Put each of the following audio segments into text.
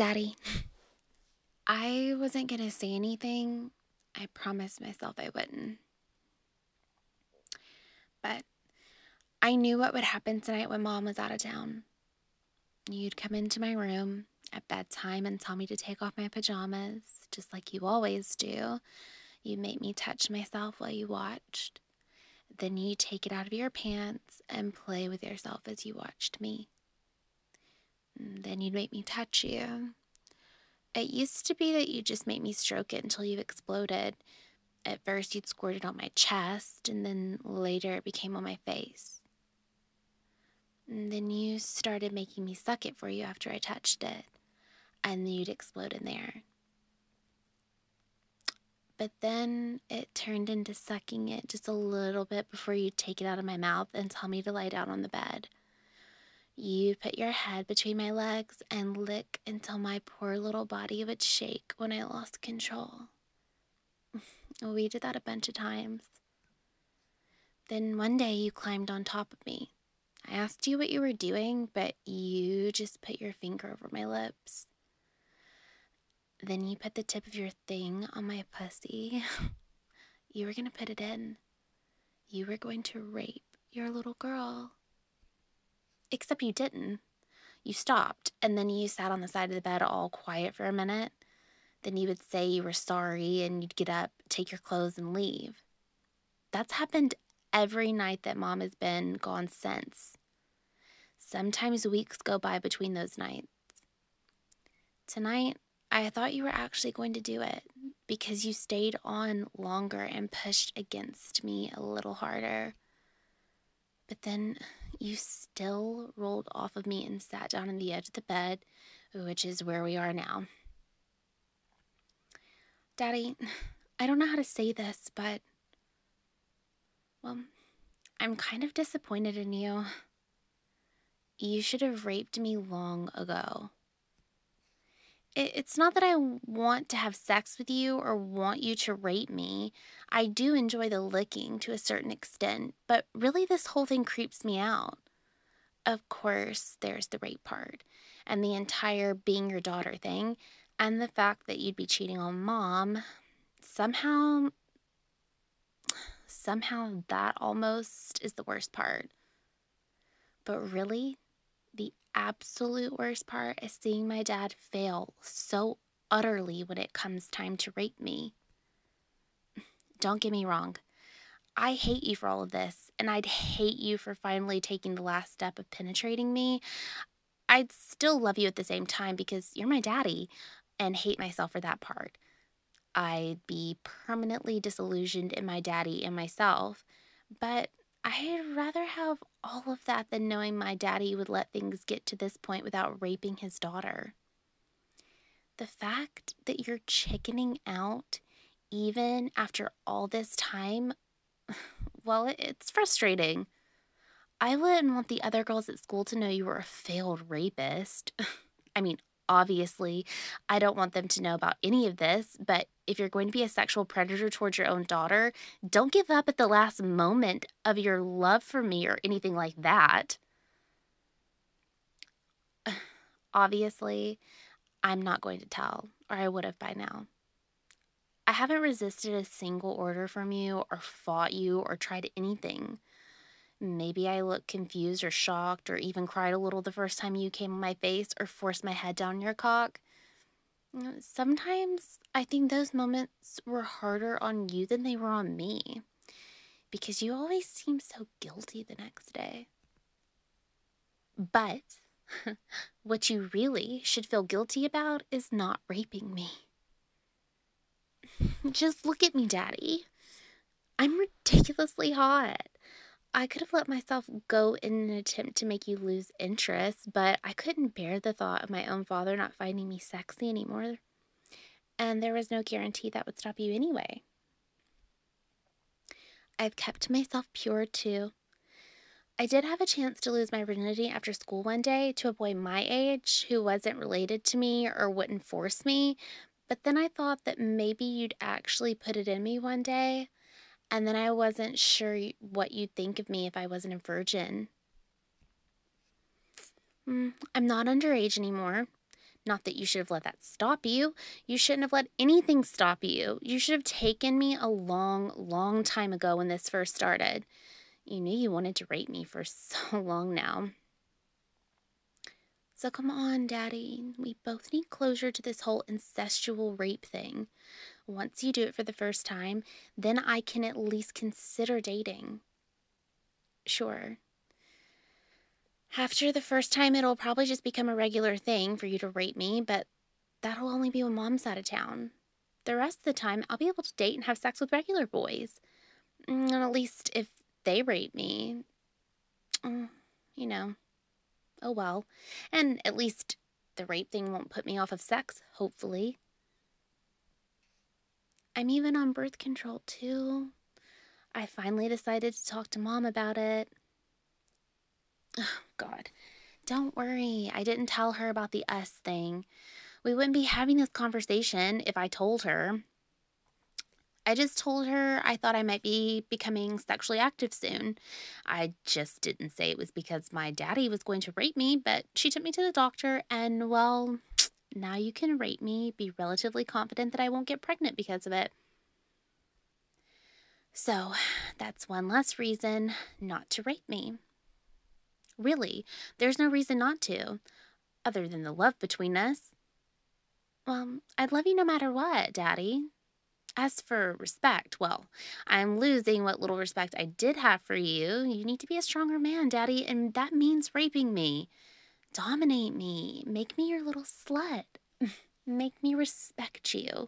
Daddy, I wasn't going to say anything. I promised myself I wouldn't. But I knew what would happen tonight when Mom was out of town. You'd come into my room at bedtime and tell me to take off my pajamas, just like you always do. You'd make me touch myself while you watched. Then you'd take it out of your pants and play with yourself as you watched me. And then you'd make me touch you. It used to be that you'd just make me stroke it until you exploded. At first, you'd squirt it on my chest, and then later it became on my face. And then you started making me suck it for you after I touched it, and you'd explode in there. But then it turned into sucking it just a little bit before you'd take it out of my mouth and tell me to lie down on the bed. You'd put your head between my legs and lick until my poor little body would shake when I lost control. We did that a bunch of times. Then one day you climbed on top of me. I asked you what you were doing, but you just put your finger over my lips. Then you put the tip of your thing on my pussy. You were going to put it in. You were going to rape your little girl. Except you didn't. You stopped, and then you sat on the side of the bed all quiet for a minute. Then you would say you were sorry, and you'd get up, take your clothes, and leave. That's happened every night that Mom has been gone since. Sometimes weeks go by between those nights. Tonight, I thought you were actually going to do it because you stayed on longer and pushed against me a little harder. But then you still rolled off of me and sat down on the edge of the bed, which is where we are now. Daddy, I don't know how to say this, but, well, I'm kind of disappointed in you. You should have raped me long ago. It's not that I want to have sex with you or want you to rape me. I do enjoy the licking to a certain extent, but really this whole thing creeps me out. Of course, there's the rape part, and the entire being your daughter thing, and the fact that you'd be cheating on Mom. Somehow that almost is the worst part. But really, the absolute worst part is seeing my dad fail so utterly when it comes time to rape me. Don't get me wrong. I hate you for all of this, and I'd hate you for finally taking the last step of penetrating me. I'd still love you at the same time because you're my daddy, and hate myself for that part. I'd be permanently disillusioned in my daddy and myself, but I'd rather have all of that than knowing my daddy would let things get to this point without raping his daughter. The fact that you're chickening out, even after all this time, well, it's frustrating. I wouldn't want the other girls at school to know you were a failed rapist. I mean, obviously, I don't want them to know about any of this, but if you're going to be a sexual predator towards your own daughter, don't give up at the last moment of your love for me or anything like that. Obviously, I'm not going to tell, or I would have by now. I haven't resisted a single order from you or fought you or tried anything. Maybe I looked confused or shocked or even cried a little the first time you came on my face or forced my head down your cock. Sometimes I think those moments were harder on you than they were on me because you always seem so guilty the next day. But what you really should feel guilty about is not raping me. Just look at me, Daddy. I'm ridiculously hot. I could have let myself go in an attempt to make you lose interest, but I couldn't bear the thought of my own father not finding me sexy anymore. And there was no guarantee that would stop you anyway. I've kept myself pure too. I did have a chance to lose my virginity after school one day to a boy my age who wasn't related to me or wouldn't force me, but then I thought that maybe you'd actually put it in me one day. And then I wasn't sure what you'd think of me if I wasn't a virgin. I'm not underage anymore. Not that you should have let that stop you. You shouldn't have let anything stop you. You should have taken me a long, long time ago when this first started. You knew you wanted to rape me for so long now. So come on, Daddy. We both need closure to this whole incestual rape thing. Once you do it for the first time, then I can at least consider dating. Sure. After the first time, it'll probably just become a regular thing for you to rape me, but that'll only be when Mom's out of town. The rest of the time, I'll be able to date and have sex with regular boys. And at least if they rape me, you know, oh well. And at least the rape thing won't put me off of sex, hopefully. I'm even on birth control, too. I finally decided to talk to Mom about it. Oh, God. Don't worry. I didn't tell her about the us thing. We wouldn't be having this conversation if I told her. I just told her I thought I might be becoming sexually active soon. I just didn't say it was because my daddy was going to rape me, but she took me to the doctor and, well, now you can rape me, be relatively confident that I won't get pregnant because of it. So, that's one less reason not to rape me. Really, there's no reason not to, other than the love between us. Well, I'd love you no matter what, Daddy. As for respect, well, I'm losing what little respect I did have for you. You need to be a stronger man, Daddy, and that means raping me. Dominate me. Make me your little slut. Make me respect you.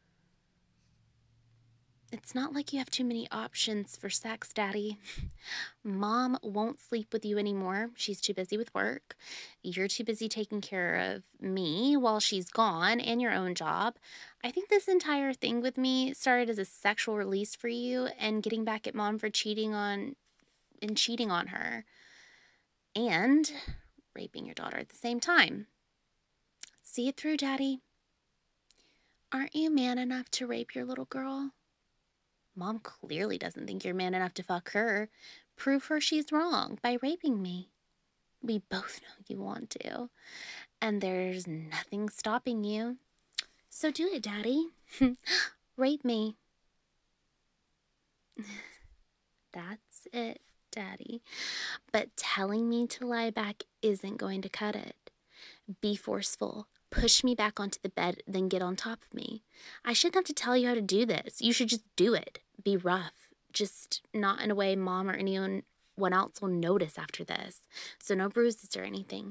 It's not like you have too many options for sex, Daddy. Mom won't sleep with you anymore. She's too busy with work. You're too busy taking care of me while she's gone and your own job. I think this entire thing with me started as a sexual release for you and getting back at Mom for cheating on her and raping your daughter at the same time. See it through, Daddy. Aren't you man enough to rape your little girl? Mom clearly doesn't think you're man enough to fuck her. Prove her she's wrong by raping me. We both know you want to. And there's nothing stopping you. So do it, Daddy. Rape me. That's it, Daddy. But telling me to lie back isn't going to cut it. Be forceful. Push me back onto the bed, then get on top of me. I shouldn't have to tell you how to do this. You should just do it. Be rough. Just not in a way Mom or anyone else will notice after this. So no bruises or anything.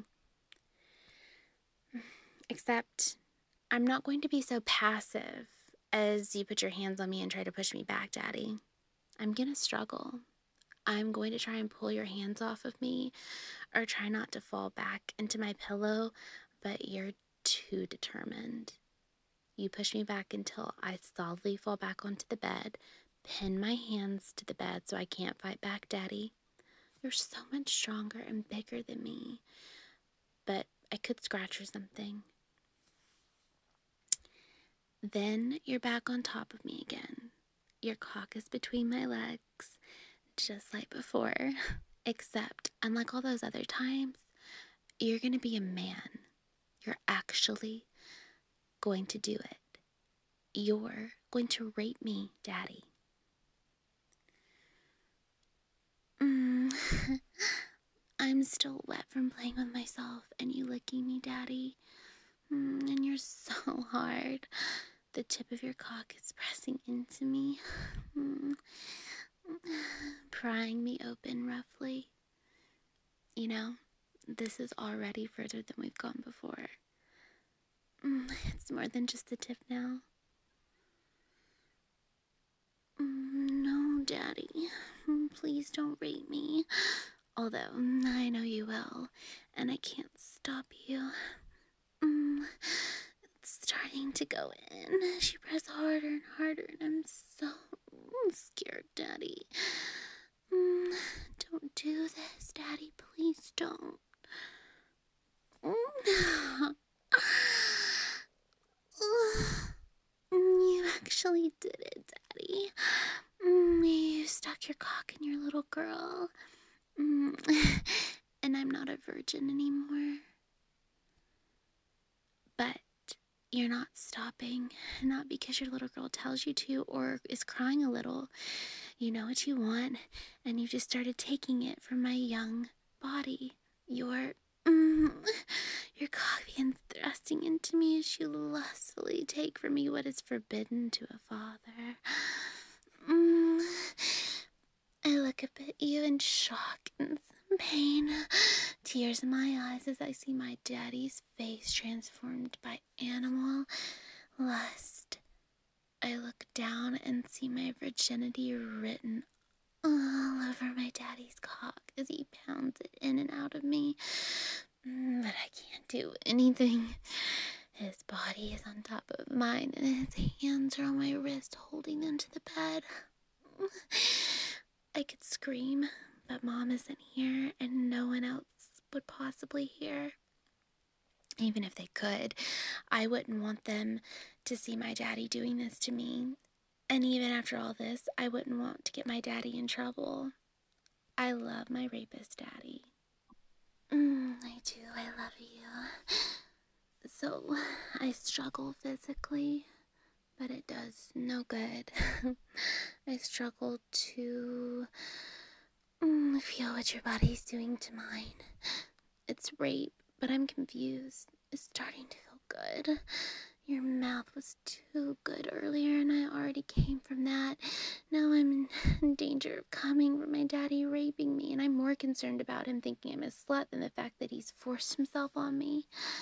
Except, I'm not going to be so passive as you put your hands on me and try to push me back, Daddy. I'm going to struggle. I'm going to try and pull your hands off of me or try not to fall back into my pillow, but you're too determined. You push me back until I solidly fall back onto the bed, pin my hands to the bed so I can't fight back, Daddy. You're so much stronger and bigger than me, but I could scratch or something. Then you're back on top of me again. Your cock is between my legs, just like before, except unlike all those other times, you're going to be a man. You're actually going to do it. You're going to rape me, Daddy. I'm still wet from playing with myself and you licking me, Daddy. And you're so hard. The tip of your cock is pressing into me, prying me open roughly. You know, this is already further than we've gone before. It's more than just the tip now. No, Daddy. Please don't rape me. Although, I know you will, and I can't stop you. It's starting to go in. She pressed harder and harder, and I'm so scared, Daddy. Don't do this, Daddy. Please don't. You actually did it, Daddy. You stuck your cock in your little girl. And I'm not a virgin anymore. But you're not stopping, not because your little girl tells you to or is crying a little. You know what you want, and you just started taking it from my young body. Your, mm, your cock begins thrusting into me as you lustfully take from me what is forbidden to a father. Mm. I look up at you in shock and some pain, tears in my eyes as I see my daddy's face transformed by animal lust. I look down and see my virginity written all over my daddy's cock as he pounds it in and out of me. But I can't do anything. His body is on top of mine and his hands are on my wrist holding into the bed. I could scream, but Mom isn't here and no one else would possibly hear. Even if they could, I wouldn't want them to see my daddy doing this to me. And even after all this, I wouldn't want to get my daddy in trouble. I love my rapist daddy. I do. I love you. So, I struggle physically, but it does no good. I struggle to feel what your body's doing to mine. It's rape, but I'm confused. It's starting to feel good. Your mouth was too good earlier, and I already came from that. Now I'm in danger of coming from my daddy raping me, and I'm more concerned about him thinking I'm a slut than the fact that he's forced himself on me.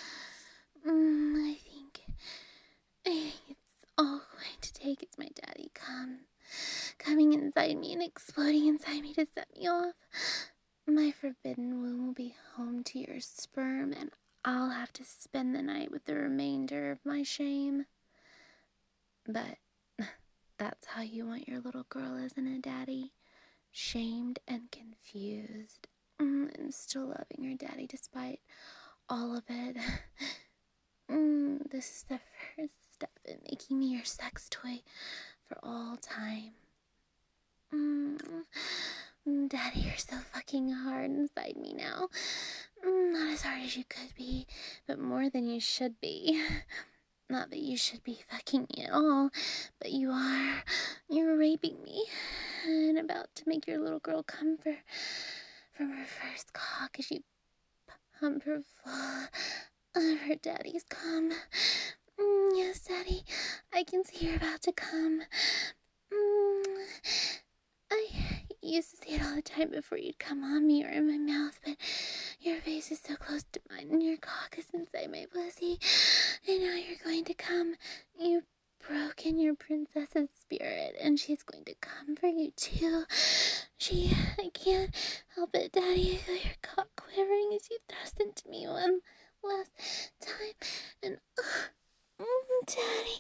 I think it's all going to take is my daddy coming inside me and exploding inside me to set me off. My forbidden womb will be home to your sperm, and I'll have to spend the night with the remainder of my shame. But that's how you want your little girl, isn't it, Daddy? Shamed and confused, and still loving her daddy despite all of it. This is the first step in making me your sex toy for all time. Daddy, you're so fucking hard inside me now. Not as hard as you could be, but more than you should be. Not that you should be fucking me at all, but you are. You're raping me and about to make your little girl come from her first cock as you pump her full of her daddy's cum. Yes, Daddy, I can see you're about to come. I used to see it all the time before you'd come on me or in my mouth, but your face is so close to mine and your cock is inside my pussy. And now you're going to come. You've broken your princess's spirit and she's going to come for you too. I can't help it, Daddy. I feel your cock quivering as you thrust into me one last time. And, Daddy.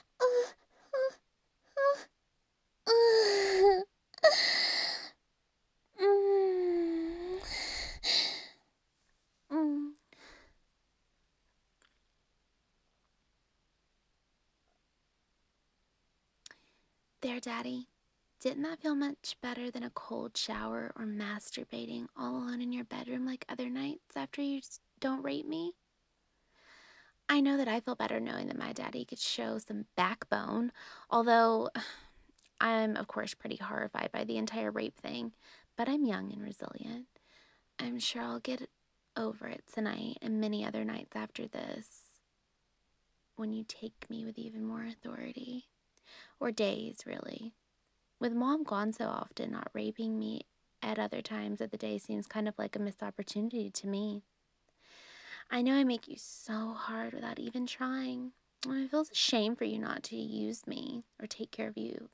There, Daddy. Didn't that feel much better than a cold shower or masturbating all alone in your bedroom like other nights after you don't rape me? I know that I feel better knowing that my daddy could show some backbone, although I'm, of course, pretty horrified by the entire rape thing, but I'm young and resilient. I'm sure I'll get over it tonight and many other nights after this when you take me with even more authority. Or days, really. With Mom gone so often, not raping me at other times of the day seems kind of like a missed opportunity to me. I know I make you so hard without even trying. It feels a shame for you not to use me or take care of you.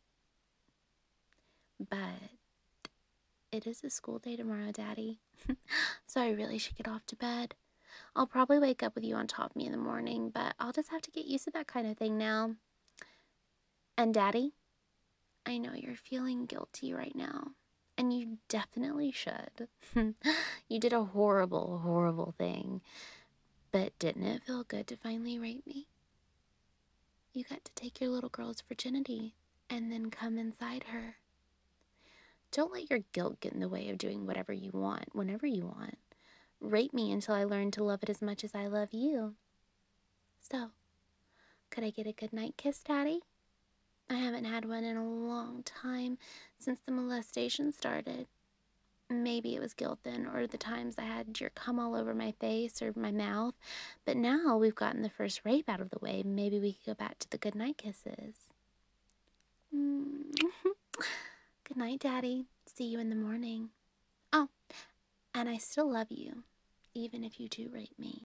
But it is a school day tomorrow, Daddy. So I really should get off to bed. I'll probably wake up with you on top of me in the morning, but I'll just have to get used to that kind of thing now. And Daddy, I know you're feeling guilty right now, and you definitely should. You did a horrible, horrible thing, but didn't it feel good to finally rape me? You got to take your little girl's virginity and then come inside her. Don't let your guilt get in the way of doing whatever you want, whenever you want. Rape me until I learn to love it as much as I love you. So, could I get a goodnight kiss, Daddy? I haven't had one in a long time, since the molestation started. Maybe it was guilt then, or the times I had your cum all over my face or my mouth. But now we've gotten the first rape out of the way, maybe we could go back to the goodnight kisses. Mm. Good night, Daddy. See you in the morning. Oh, and I still love you, even if you do rape me.